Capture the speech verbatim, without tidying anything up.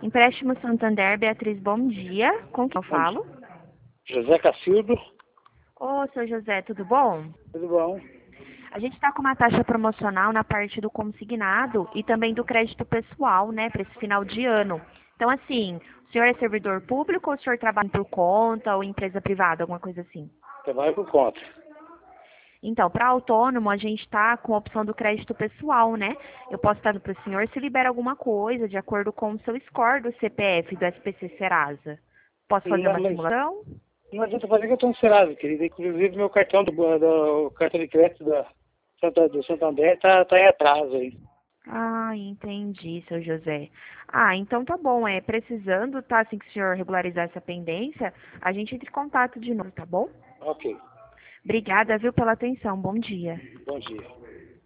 Empréstimo Santander, Beatriz, bom dia. Com quem eu Bom dia. falo? José Cacildo, Ô, seu José, tudo bom? tudo bom? A gente está com uma taxa promocional na parte do consignado e também do crédito pessoal, né, para esse final de ano. Então, assim, o senhor é servidor público ou o senhor trabalha por conta ou empresa privada, alguma coisa assim? Trabalho por conta. Então, para autônomo, a gente está com a opção do crédito pessoal, né? Eu posso estar para o senhor se libera alguma coisa de acordo com o seu score do C P F do S P C Serasa. Posso fazer Não, uma mas simulação? não adianta fazer que eu estou encerrado, querida. Inclusive, meu cartão do, do cartão de crédito da, Santa- do Santander está tá em atraso aí. Ah, entendi, seu José. Ah, então tá bom. É, precisando, tá? Assim que o senhor regularizar essa pendência, a gente entra em contato de novo, tá bom? Ok, Obrigada, viu, pela atenção. Bom dia. bom dia.